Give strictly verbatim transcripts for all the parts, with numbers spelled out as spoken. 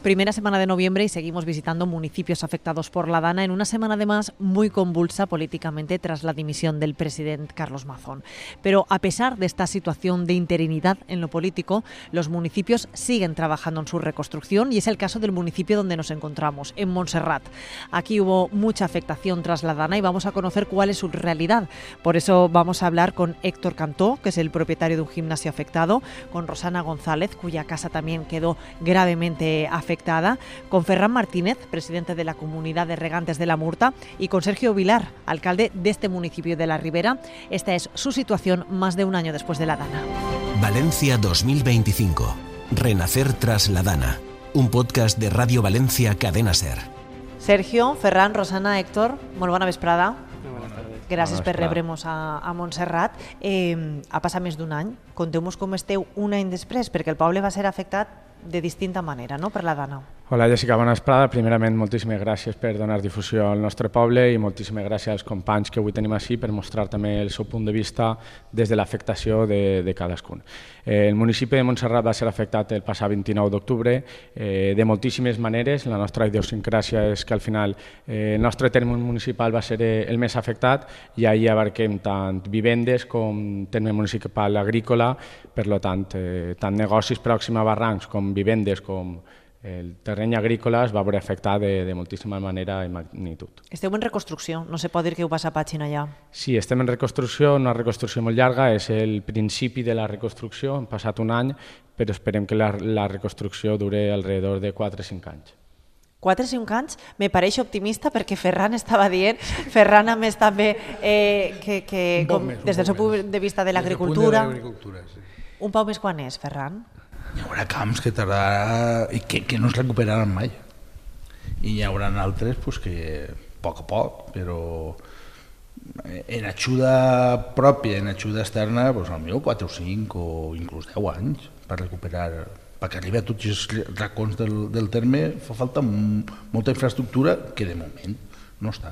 Primera semana de noviembre y seguimos visitando municipios afectados por la Dana en una semana además muy convulsa políticamente tras la dimisión del presidente Carlos Mazón. Pero a pesar de esta situación de interinidad en lo político, los municipios siguen trabajando en su reconstrucción y es el caso del municipio donde nos encontramos, en Montserrat. Aquí hubo mucha afectación tras la Dana y vamos a conocer cuál es su realidad. Por eso vamos a hablar con Héctor Cantó, que es el propietario de un gimnasio afectado, con Rosana González, cuya casa también quedó gravemente afectada, con Ferran Martínez, presidente de la Comunidad de Regantes de la Murta, y con Sergio Vilar, alcalde de este municipio de la Ribera. Esta es su situación más de un año después de la Dana. Valencia dos mil veinticinco. Renacer tras la Dana. Un podcast de Radio Valencia Cadena Ser. Sergio, Ferran, Rosana, Héctor, molt bona vesprada. Gràcies per vesprada. rebre'ns a, a Montserrat. Eh, ha passat més d'un any. Conteu-nos com esteu un any després, perquè el poble va ser afectat de distinta manera, no?, per la Dana. Hola Jessica, bona vesprada. Primerament, moltíssimes gràcies per donar difusió al nostre poble i moltíssimes gràcies als companys que avui tenim així per mostrar també el seu punt de vista des de l'afectació de, de cadascun. Eh, el municipi de Montserrat va ser afectat el passat vint-i-nou d'octubre eh, de moltíssimes maneres. La nostra idiosincràsia és que al final eh, el nostre terme municipal va ser eh, el més afectat i ahir abarquem tant vivendes com terme municipal agrícola, per lo tant, eh, tant negocis pròxims a barrancs com vivendes com el terreny agrícola es va veure afectat de, de moltíssima manera i magnitud. Esteu en reconstrucció, no se pot dir que heu passat pàgina ja. Sí, estem en reconstrucció, una reconstrucció molt llarga, és el principi de la reconstrucció, hem passat un any, però esperem que la, la reconstrucció dure alrededor de quatre o cinc anys. quatre o cinc anys me pareix optimista perquè Ferran estava dient, Ferran a més també eh, que, que com, més, des del seu punt de vista de l'agricultura, sí. un pau més quan és, Ferran? Hi haurà camps que tardarà i que, que no es recuperaran mai. I hi haurà altres pues, que a poc a poc, però en ajuda pròpia, en ajuda externa, pues, potser quatre o cinc o inclús deu anys per recuperar, perquè arribi a tots els racons del, del terme fa falta molta infraestructura que de moment no està.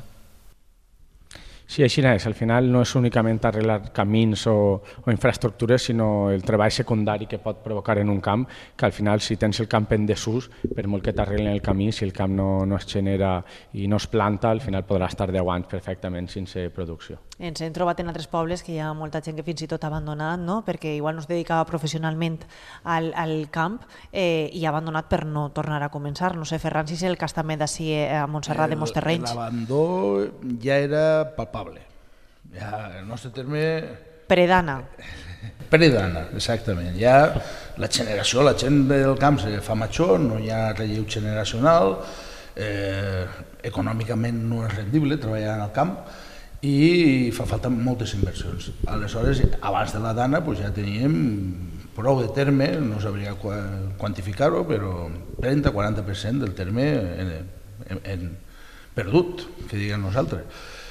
Sí, així és. Al final no és únicament arreglar camins o, o infraestructures, sinó el treball secundari que pot provocar en un camp, que al final si tens el camp en desús, per molt que t'arreglen el camí, si el camp no, no es genera i no es planta, al final podrà estar deu anys perfectament sense producció. Ens hem trobat en altres pobles que hi ha molta gent que fins i tot ha abandonat, no?, perquè igual no es dedicava professionalment al, al camp eh, i ha abandonat per no tornar a començar. No sé, Ferran, si és el cas també d'ací a Montserrat de molts terrenys. L'abandó ja era palpable. Ja, el nostre terme... Predana. Predana, exactament. Ja la generació, la gent del camp se fa major, no hi ha relleu generacional, eh, econòmicament no és rendible treballar en el camp, i fa falta moltes inversions. Aleshores, abans de la Dana pues, ja teníem prou de terme, no sabria quantificar-ho, però trenta a quaranta per cent del terme en, en, en perdut, que diguem nosaltres.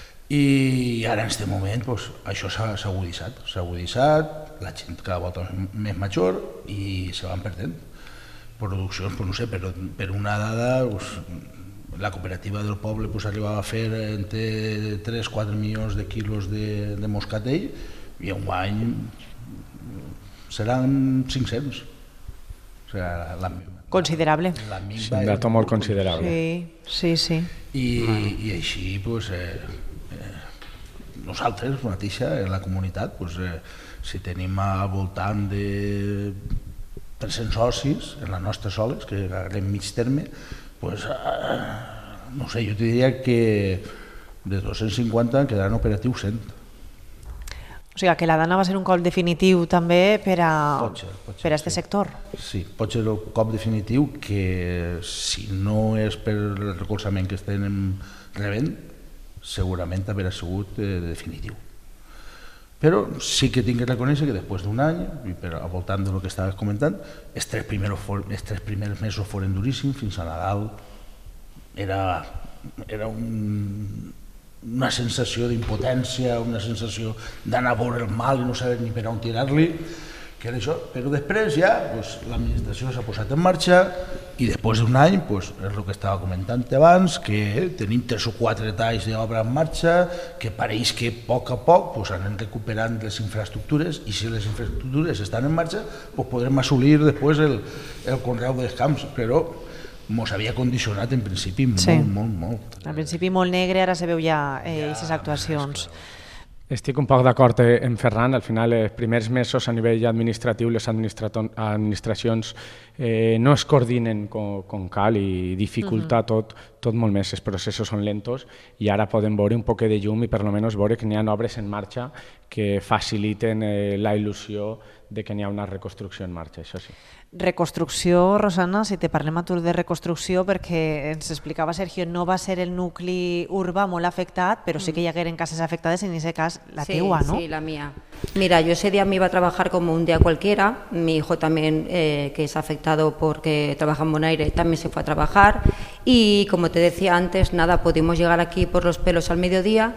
I ara en aquest moment pues, això s'ha aguditzat, s'ha aguditzat, la gent cada volta més major i se van perdent. Produccions, pues, no sé, per, per una dada... Pues, la cooperativa del poble pues, arribava a fer entre tres a quatre milions de quilos de, de moscatell i en un any seran cinc-cents. O sigui, la, considerable. La sí, un dato molt considerable. Sí, sí, sí. I, i així pues, eh, eh, nosaltres mateixa, en la comunitat, pues, eh, si tenim al voltant de tres-cents socis en les nostres soles, que agarrem mig terme, pues, eh, no sé, jo te diria que de dos-cents cinquanta en quedaran operatius cent. O sigui, que la Dana va ser un cop definitiu també per a, pot ser, pot ser, per a este sí. sector. Sí, pot ser el cop definitiu que si no és per el recolzament que estem rebent, segurament haurà sigut eh, definitiu. Però sí que tinc que reconèixer que després d'un any, i per al voltant del que estaves comentant, els tres primers, els tres primers mesos foren duríssims, fins a Nadal era, era un, una sensació d'impotència, una sensació d'anar a veure el mal i no saber ni per on tirar-li, que era això. Però després ja pues, l'administració s'ha posat en marxa i després d'un any, pues, és el que estava comentant abans, que tenim tres o quatre talls d'obra en marxa, que pareix que a poc a poc pues, anem recuperant les infraestructures i si les infraestructures estan en marxa pues, podrem assolir després el, el conreu dels camps, però mos havia condicionat en principi molt, sí. molt, molt. Al principi molt negre, ara se veu ja aquestes eh, actuacions. Estic un poc d'acord amb Ferran. Al final, els primers mesos a nivell administratiu, les administracions eh, no es coordinen com, com cal i dificulta uh-huh. tot, tot molt més. Els processos són lentos i ara podem veure un poc de llum i per almenys veure que n'hi ha obres en marxa que faciliten eh, la il·lusió de que n'hi ha una reconstrucció en marxa, això sí. Reconstrucció, Rosana, si te parlem a tu de reconstrucció, perquè ens explicava Sergio, no va ser el nucli urbà molt afectat, però sí que hi hagueren cases afectades, en aquest cas la sí, teua, ¿no? Sí, la mía. Mira, yo ese día me iba a trabajar como un día cualquiera, mi hijo también, eh, que es afectado porque trabaja en Bonaire, también se fue a trabajar y como te decía antes, nada, pudimos llegar aquí por los pelos al mediodía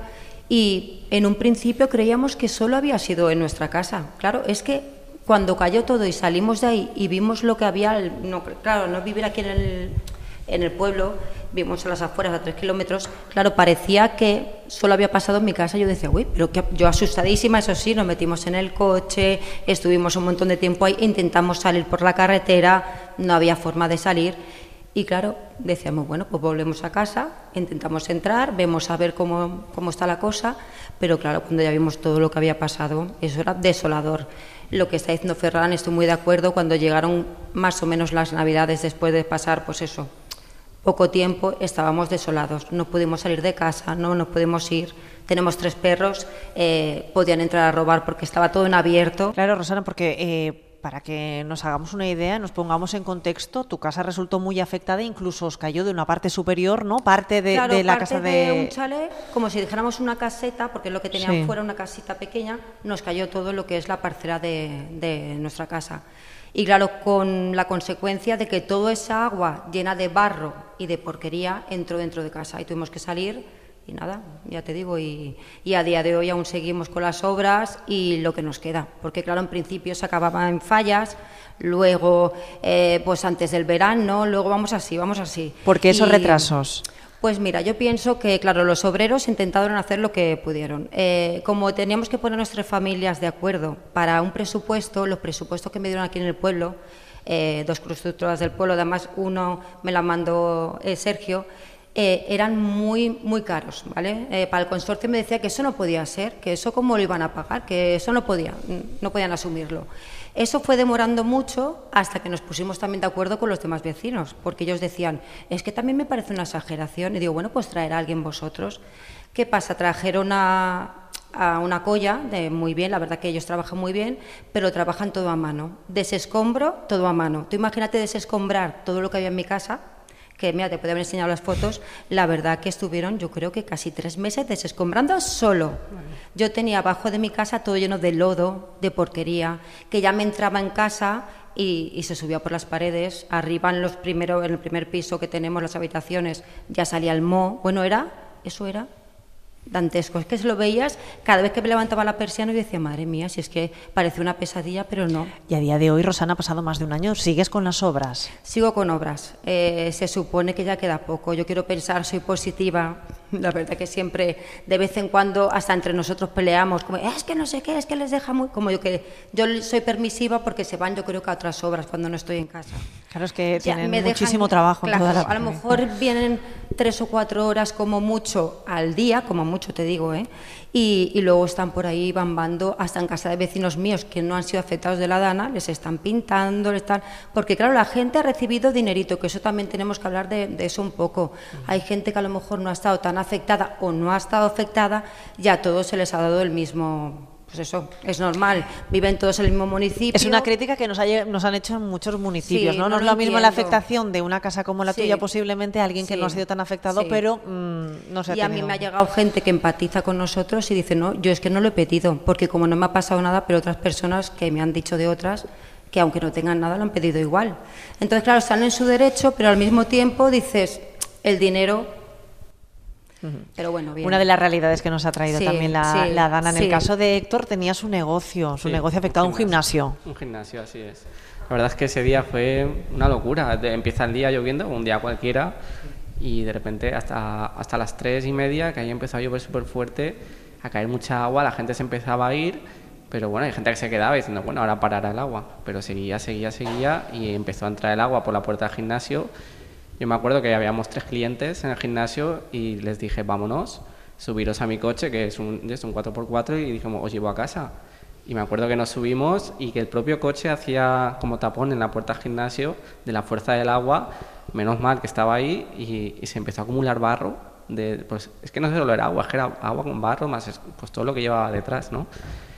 y en un principio creíamos que solo había sido en nuestra casa. Claro, es que cuando cayó todo y salimos de ahí y vimos lo que había, no, claro, no vivir aquí en el, en el pueblo, vimos a las afueras a tres kilómetros, claro, parecía que solo había pasado en mi casa. Yo decía, uy, pero que yo asustadísima, eso sí, nos metimos en el coche, estuvimos un montón de tiempo ahí, intentamos salir por la carretera, no había forma de salir. Y claro, decíamos, bueno, pues volvemos a casa, intentamos entrar, vemos a ver cómo, cómo está la cosa, pero claro, cuando ya vimos todo lo que había pasado, eso era desolador. Lo que está diciendo Ferran, estoy muy de acuerdo, cuando llegaron más o menos las Navidades, después de pasar, pues eso, poco tiempo, estábamos desolados, no pudimos salir de casa, no nos pudimos ir. Tenemos tres perros, eh, podían entrar a robar porque estaba todo en abierto. Claro, Rosana, porque eh, para que nos hagamos una idea, nos pongamos en contexto, tu casa resultó muy afectada, incluso os cayó de una parte superior, ¿no? Parte de, claro, de la parte casa de... de un chalet, como si dijéramos una caseta, porque lo que tenían sí. fuera una casita pequeña, nos cayó todo lo que es la parcela de, de nuestra casa. Y claro, con la consecuencia de que toda esa agua llena de barro y de porquería entró dentro de casa y tuvimos que salir. Y nada, ya te digo, y, y a día de hoy aún seguimos con las obras y lo que nos queda, porque claro, en principio se acababa en fallas, luego eh, pues antes del verano, luego vamos así, vamos así. ¿Por qué esos y, retrasos? Pues mira, yo pienso que claro, los obreros intentaron hacer lo que pudieron. Eh, como teníamos que poner nuestras familias de acuerdo para un presupuesto, los presupuestos que me dieron aquí en el pueblo, eh, dos constructoras del pueblo, además uno me la mandó eh, Sergio, Eh, eran muy, muy caros, ¿vale? Eh, para el consorcio me decía que eso no podía ser, que eso cómo lo iban a pagar, que eso no podía, no podían asumirlo. Eso fue demorando mucho hasta que nos pusimos también de acuerdo con los demás vecinos, porque ellos decían, es que también me parece una exageración, y digo, bueno, pues traer a alguien vosotros. ¿Qué pasa? Trajeron a, a una colla, de muy bien, la verdad que ellos trabajan muy bien, pero trabajan todo a mano. Desescombro, todo a mano. Tú imagínate desescombrar todo lo que había en mi casa, que mira, te podía haber enseñado las fotos, la verdad que estuvieron yo creo que casi tres meses desescombrando solo. Yo tenía abajo de mi casa todo lleno de lodo, de porquería, que ya me entraba en casa y, y se subía por las paredes, arriba en, los primero, en el primer piso que tenemos, las habitaciones, ya salía el moho, bueno, era, eso era dantesco, es que se lo veías cada vez que me levantaba la persiana y decía, madre mía, si es que parece una pesadilla, pero no. Y a día de hoy, Rosana, ha pasado más de un año, ¿sigues con las obras? Sigo con obras, eh, se supone que ya queda poco, yo quiero pensar, soy positiva, la verdad que siempre, de vez en cuando, hasta entre nosotros peleamos, como, es que no sé qué, es que les deja muy, como yo que, yo soy permisiva porque se van yo creo que a otras obras cuando no estoy en casa. Claro, es que Ya, tienen me muchísimo dejan, trabajo. Claro, en toda la... a lo mejor vienen tres o cuatro horas como mucho al día, como mucho te digo, ¿eh? Y, y luego están por ahí bambando hasta en casa de vecinos míos que no han sido afectados de la Dana, les están pintando, les están... porque claro, la gente ha recibido dinerito, que eso también tenemos que hablar de, de eso un poco. Hay gente que a lo mejor no ha estado tan afectada o no ha estado afectada y a todos se les ha dado el mismo... Pues eso, es normal, viven todos en el mismo municipio. Es una crítica que nos, hay, nos han hecho en muchos municipios, sí, ¿no? No, no es lo lo mismo la entiendo. afectación de una casa como la Sí. tuya, posiblemente a alguien que Sí. no ha sido tan afectado, Sí. pero mmm, no se ha Y a mí tenido. me ha llegado gente que empatiza con nosotros y dice, no, yo es que no lo he pedido, porque como no me ha pasado nada, pero otras personas que me han dicho de otras, que aunque no tengan nada, lo han pedido igual. Entonces, claro, están en su derecho, pero al mismo tiempo dices, el dinero... Pero bueno, bien. Una de las realidades que nos ha traído Sí, también la, sí, la Dana. En sí. el caso de Héctor, tenía su negocio, su Sí, negocio afectado, un gimnasio. Un gimnasio, así es. La verdad es que ese día fue una locura. De- empieza el día lloviendo, un día cualquiera, y de repente hasta, hasta las tres y media, que ahí empezó a llover súper fuerte, a caer mucha agua, la gente se empezaba a ir, pero bueno, hay gente que se quedaba diciendo, bueno, ahora parará el agua. Pero seguía, seguía, seguía, y empezó a entrar el agua por la puerta del gimnasio. Yo me acuerdo que habíamos tres clientes en el gimnasio y les dije, vámonos, subiros a mi coche, que es un, es un cuatro por cuatro, y dijimos, os llevo a casa. Y me acuerdo que nos subimos y que el propio coche hacía como tapón en la puerta del gimnasio de la fuerza del agua, menos mal que estaba ahí, y, y se empezó a acumular barro. De, pues, es que no solo era agua, es que era agua con barro, más pues, todo lo que llevaba detrás, ¿no?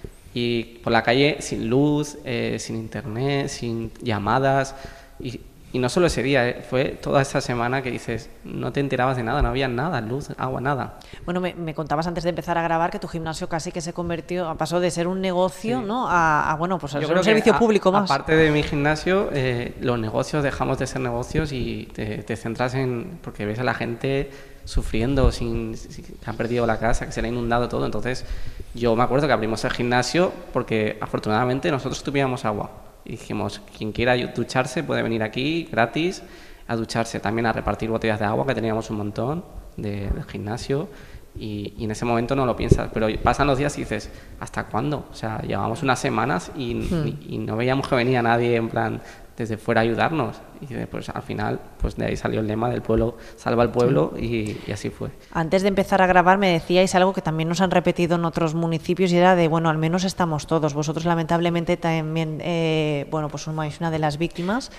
Y por la calle sin luz, eh, sin internet, sin llamadas, y, y no solo ese día, eh, fue toda esa semana que dices, no te enterabas de nada, no había nada, luz, agua, nada. Bueno, me, me contabas antes de empezar a grabar que tu gimnasio casi que se convirtió, pasó de ser un negocio, sí, ¿no? A, a, bueno, pues a ser un servicio a, público más. Aparte de mi gimnasio, eh, los negocios dejamos de ser negocios y te, te centras en, porque ves a la gente sufriendo, sin, sin, que han perdido la casa, que se le ha inundado todo. Entonces yo me acuerdo que abrimos el gimnasio porque afortunadamente nosotros tuviéramos agua y dijimos, quien quiera ducharse puede venir aquí gratis a ducharse, también a repartir botellas de agua, que teníamos un montón de, del gimnasio, y, y en ese momento no lo piensas, pero pasan los días y dices, ¿hasta cuándo? O sea, llevamos unas semanas y, hmm. y, y no veíamos que venía nadie en plan desde fuera a ayudarnos, y pues al final pues de ahí salió el lema del pueblo salva al pueblo, sí. y, y así fue. Antes de empezar a grabar me decíais algo que también nos han repetido en otros municipios, y era de, bueno, al menos estamos todos. Vosotros lamentablemente también, eh, bueno, pues sois una de las víctimas.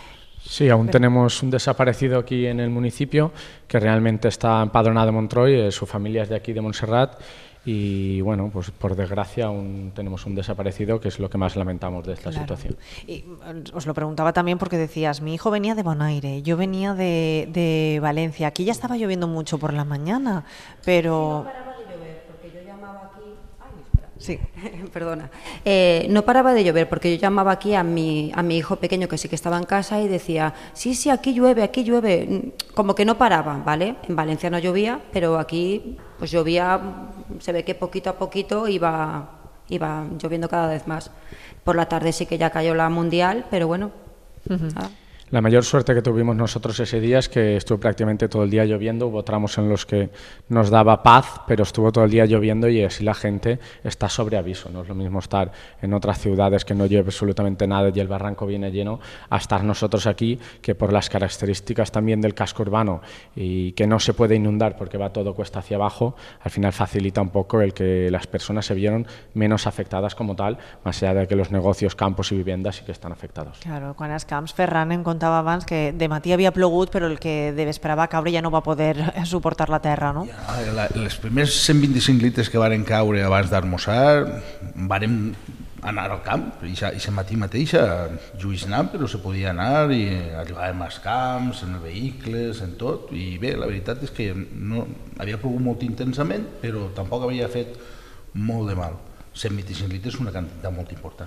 Sí, aún Pero... tenemos un desaparecido aquí en el municipio que realmente está empadronado en Montroi, eh, su familia es de aquí de Montserrat. Y bueno, pues por desgracia aún tenemos un desaparecido, que es lo que más lamentamos de esta claro. situación. Y os lo preguntaba también porque decías, mi hijo venía de Bonaire, yo venía de, de Valencia, aquí ya estaba lloviendo mucho por la mañana, pero... No paraba de llover, porque yo llamaba aquí... Ay, espera. Sí, perdona. Eh, no paraba de llover porque yo llamaba aquí a mi, a mi hijo pequeño, que sí que estaba en casa, y decía, sí, sí, aquí llueve, aquí llueve. Como que no paraba, ¿vale? En Valencia no llovía, pero aquí pues llovía, se ve que poquito a poquito iba, iba lloviendo cada vez más. Por la tarde sí que ya cayó la mundial, pero bueno, uh-huh. nada. La mayor suerte que tuvimos nosotros ese día es que estuvo prácticamente todo el día lloviendo. Hubo tramos en los que nos daba paz, pero estuvo todo el día lloviendo y así la gente está sobre aviso. No es lo mismo estar en otras ciudades que no llueve absolutamente nada y el barranco viene lleno, a estar nosotros aquí, que por las características también del casco urbano y que no se puede inundar porque va todo cuesta hacia abajo, al final facilita un poco el que las personas se vieron menos afectadas como tal, más allá de que los negocios, campos y viviendas sí que están afectados. Claro, quan els camps, Ferran en contava abans que de matí havia plogut, però el que esperava caure ja no va poder suportar la terra, no? Ja, la, les primers cent vint-i-cinc litres que varen caure abans d'almoçar, vàrem anar al camp, i aquest matí mateix lluïsnant, però se podia anar i arribàvem als camps, en els vehicles, en tot, i bé, la veritat és que no, havia plogut molt intensament, però tampoc havia fet molt de mal. cent vint-i-cinc litres és una quantitat molt important.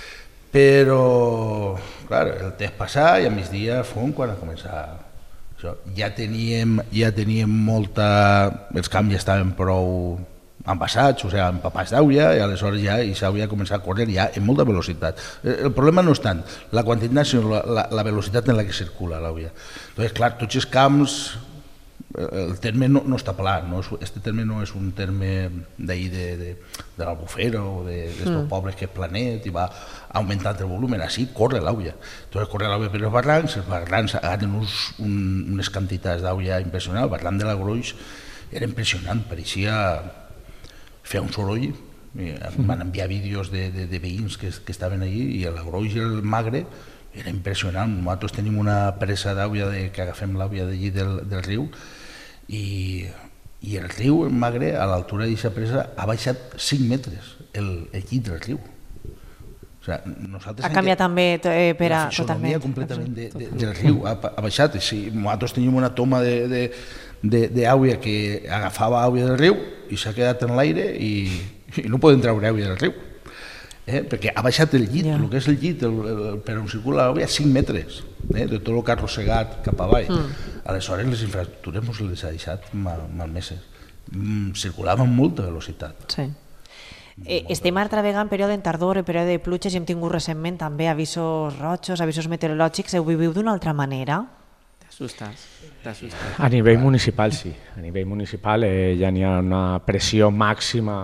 Però, clar, el temps passà i a migdia fom quan a començar això. Ja teníem, ja teníem molta... Els camps ja estaven prou envasats, o sigui, empapats d'aigua, i aleshores ja s'hauria començat a córrer ja en molta velocitat. El problema no és tant la quantitat, sinó la, la, la velocitat en la que circula l'aigua. Entonces, clar, tots els camps... El terme no, no està pla, no és, este terme no és un terme d'ahir de, de, de l'Albufera o d'aquests de, mm. pobles que és planet i va augmentant el volum, així corre l'aigua. Entonces corre l'aigua per els barrancs, els barrancs agafen uns, un, unes quantitats d'aigua impressionants. El barranc de la Groix era impressionant, pareixia fer un soroll. Van enviar vídeos de, de, de veïns que, que estaven allí i la Groix i el Magre era impressionant. Nosaltres tenim una presa d'aigua de, que agafem l'aigua d'allí del, del riu i, i el riu, el Magre, a l'altura d'aquesta presa ha baixat cinc metres el, el llit del riu. O sea, ha canviat també eh, per a... La fisonomia completament de, de, del riu ha, ha baixat. Si nosaltres tenim una toma d'aigua que agafava aigua del riu i s'ha quedat en l'aire i, i no poden treure aigua del riu. Eh, perquè ha baixat el llit, yeah. el que és el llit, el, el, per on circula l'aigua, a cinc metres, eh, de tot el que ha arrossegat cap avall. Mm. Aleshores, les infraestructures ens les ha deixat mal, malmeses. Mm, circulaven amb molta velocitat. Sí. Eh, estem altra vegada en període en tardor, en període de pluges, i hem tingut recentment també avisos rojos, avisos meteorològics. Ho viviu d'una altra manera? T'assustes. T'assustes. A nivell municipal, sí. A nivell municipal eh, ja n'hi ha una pressió màxima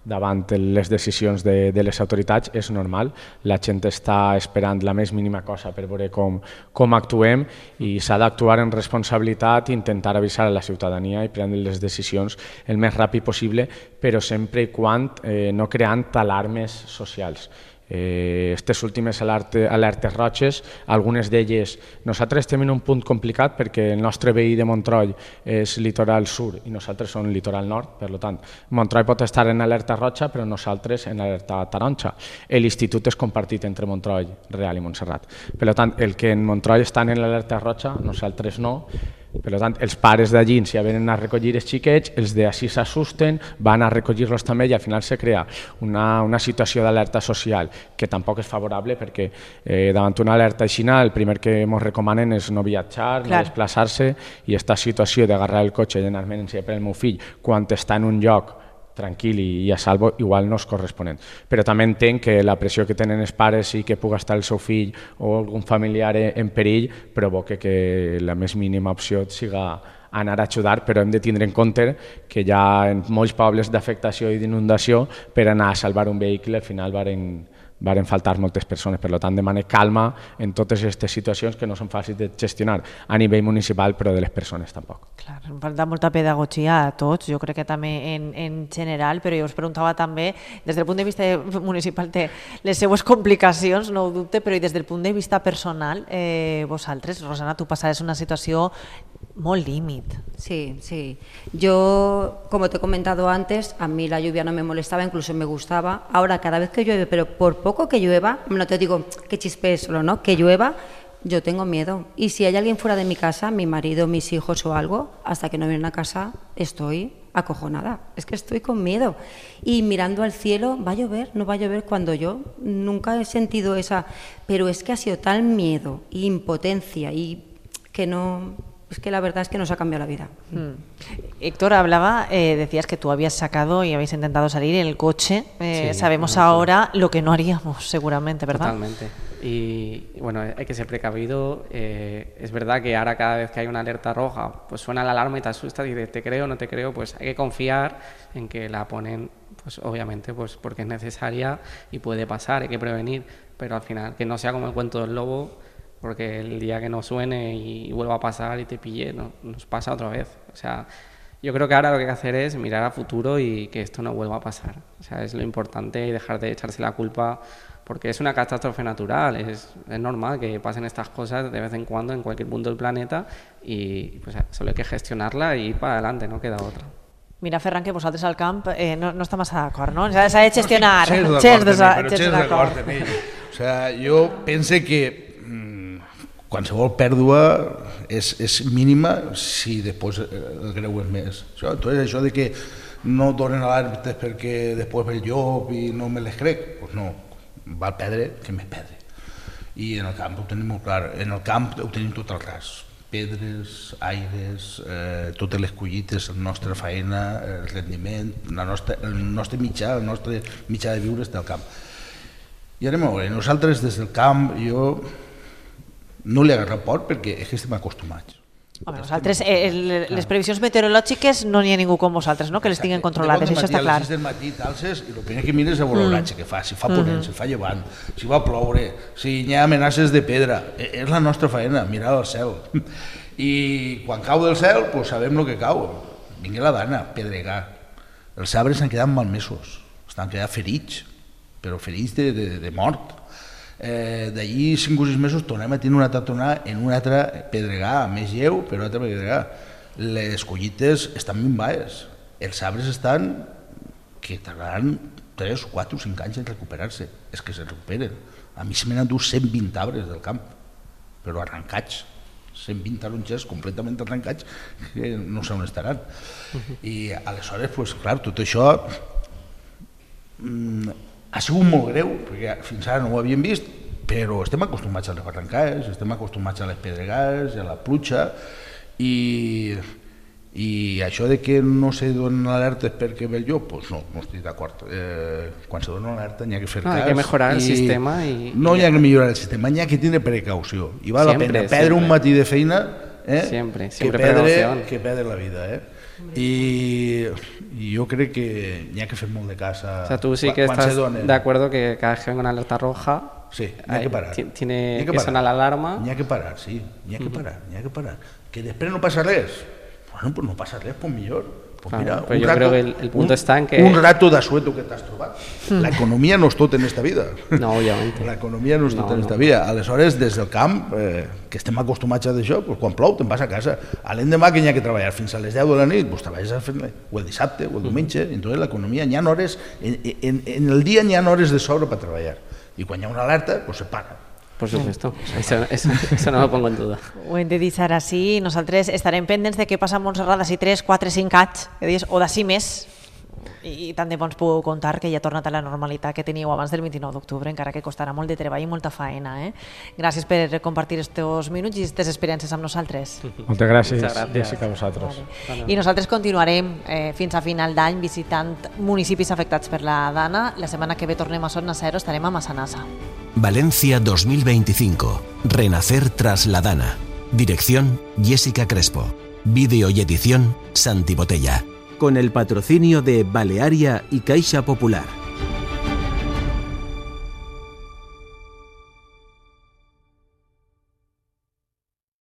davant les decisions de, de les autoritats és normal. La gent està esperant la més mínima cosa per veure com, com actuem i s'ha d'actuar en responsabilitat i intentar avisar a la ciutadania i prendre les decisions el més ràpid possible, però sempre i quan eh, no creant alarmes socials. Aquestes eh, últimes alertes, alertes roges, algunes d'elles, nosaltres estem en un punt complicat perquè el nostre veí de Montroi és litoral sur i nosaltres som litoral nord, per tant, Montroi pot estar en alerta roja però nosaltres en alerta taronja. L'institut és compartit entre Montroi, Real i Montserrat. Per tant, el que en Montroi estan en l'alerta roja, nosaltres no. Per tant, els pares d'allí, si venen a recollir els xiquets, els d'ací s'assusten, van a recollir-los també i al final se crea una, una situació d'alerta social que tampoc és favorable perquè eh, davant una alerta així, el primer que ens recomanen és no viatjar, no desplaçar-se i aquesta situació d'agarrar el cotxe i anar-me'n per el meu fill quan està en un lloc tranquil i a salvo, igual no és corresponent. Però també entenc que la pressió que tenen els pares i que pugui estar el seu fill o algun familiar en perill provoca que la més mínima opció siga anar a ajudar, però hem de tindre en compte que hi ha en molts pobles d'afectació i d'inundació per anar a salvar un vehicle, al final varen varen faltar moltes persones, per tant demanar calma en totes aquestes situacions que no són fàcils de gestionar a nivell municipal però de les persones tampoc. Clar, falta molta pedagogia a tots, jo crec que també en, en general, però jo us preguntava també, des del punt de vista municipal té les seues complicacions, no ho dubte, però i des del punt de vista personal, eh, vosaltres, Rosana, tu passaves una situació molt límit. Sí, sí. Yo, como te he comentado antes, a mí la lluvia no me molestaba, incluso me gustaba. Ahora, cada vez que llueve, pero por poco que llueva, no te digo que chispee solo, ¿no? Que llueva, yo tengo miedo. Y si hay alguien fuera de mi casa, mi marido, mis hijos o algo, hasta que no vienen a casa, estoy acojonada. Es que estoy con miedo. Y mirando al cielo, ¿va a llover? ¿No va a llover? Cuando yo nunca he sentido esa... Pero es que ha sido tal miedo e impotencia y que no... Es que la verdad es que nos ha cambiado la vida. Mm. Héctor, hablaba, eh, decías que tú habías sacado y habéis intentado salir en el coche. Eh, sí, sabemos ahora lo que no haríamos, seguramente, ¿verdad? Totalmente. Y bueno, hay que ser precavido. Eh, es verdad que ahora cada vez que hay una alerta roja, pues suena la alarma y te asustas y dices, te creo o no te creo, pues hay que confiar en que la ponen, pues obviamente, pues porque es necesaria y puede pasar, hay que prevenir, pero al final que no sea como el cuento del lobo, porque el día que no suene y vuelva a pasar y te pille, no, nos pasa otra vez. O sea, yo creo que ahora lo que hay que hacer es mirar a futuro y que esto no vuelva a pasar. O sea, es lo importante y dejar de echarse la culpa, porque es una catástrofe natural, es, es normal que pasen estas cosas de vez en cuando en cualquier punto del planeta y pues solo hay que gestionarla y ir para adelante, no queda otra. Mira, Ferran, que vosaltres al camp eh, no, no està massa d'acord, no? S'ha de gestionar. No, sí, d'acord, però xers d'acord amb ell. O sigui, jo pense que qualsevol pèrdua és, és mínima si després el greu és més. Això, entonces, això de que no donen alertes perquè després ve el llop i no me les crec, doncs no, val perdre que més perdre. I en el camp ho tenim molt clar, en el camp ho tenim tot al ras. Pedres, aires, eh, totes les collites, la nostra feina, el rendiment, la nostra, el nostre mitjà, el nostre mitjà de viure està al camp. I anem a veure, nosaltres des del camp, jo no li agarra por perquè és que estem acostumats. Home, nosaltres, eh, les previsions meteorològiques no n'hi ha ningú com vosaltres, no? Que les tinguin controlades, això està clar. A les sis del matí t'alces i el primer que mires és el valoratge que fa, si fa ponent, si fa llevant, si va ploure, si hi ha amenaces de pedra. És la nostra feina, mirar al cel. I quan cau del cel, doncs sabem el que cau. Vingui la dana, pedregar. Els arbres s'han quedat malmesos, estan quedat ferits, però ferits de, de, de mort. Eh, d'allí cinc o sis mesos tornem a tenir una altra tonada en un altre pedregar, més lleu, però un altre pedregar. Les collites estan minvades, els arbres estan que tardaran tres, quatre o cinc anys en recuperar-se, és que se recuperen. A mi se m'han endut cent vint arbres del camp, però arrencats, cent vint tarongers completament arrencats que no sé on estaran. I aleshores, pues, clar, tot això mmm, ha sigut molt greu, perquè fins ara no ho havíem vist, però estem acostumats a les barrancades, estem acostumats a les pedregades, a la pluja, i, i això de que no se donen alertes perquè ve el llop, doncs no, no estic d'acord. Eh, quan se donen alerta n'hi ha que fer no, cas. Hay que mejorar el sistema. I, no hi ha que millorar el sistema, n'hi ha que tindre precaució. I val la pena perdre un matí de feina eh, siempre, que, siempre perdre, que perdre la vida. Eh? I, i jo crec que n'hi ha que fer molt de casa. O sea, tú sí quan, que estás de acuerdo que cada vez que venga una alerta roja, sí, n'hi ha que parar. Tiene que, que sonar la alarma. N'hi ha que parar, sí, n'hi ha que parar, n'hi ha que parar. Que després no passa res, bueno, pues no passa res, pues millor. Pues claro, mira, pero yo rato, creo que el, el punto un, está en que... Un rato d'asueto que t'has trobat. La economia no és tot en esta vida. No, obviamente. La economia no és tot no, en esta no. vida. Aleshores, des del camp, eh, que estem acostumats a d'això, pues, quan plou te'n vas a casa. A l'endemà que n'hi ha que treballar fins a les deu de la nit, pues, treballes a fer, o el dissabte o el diumenge, mm. entonces l'economia n'hi ha hores, en, en, en el dia n'hi ha hores de sobre per treballar. I quan hi ha una alerta, pues, se para. Por supuesto, eso, eso, eso no lo pongo en duda. Ho hem de dir ara sí, nosaltres estarem pendents de què passa a Montserrat d'ací tres, quatre, cinc anys, o d'ací més, i tant de bo ens puc contar que ja ha tornat a la normalitat que teníeu abans del vint-i-nou d'octubre, encara que costarà molt de treball i molta faena. Eh? Gràcies per compartir estos minuts i aquestes experiències amb nosaltres. Moltes gràcies, Jessica, a vosaltres. Vale. I nosaltres continuarem eh, fins a final d'any visitant municipis afectats per la Dana. La setmana que ve tornem a Son Nasero, estarem a Massanassa. Valencia dos mil veinticinco. Renacer tras la Dana. Dirección Jessica Crespo. Vídeo y edición Santi Botella. Con el patrocinio de Balearia y Caixa Popular.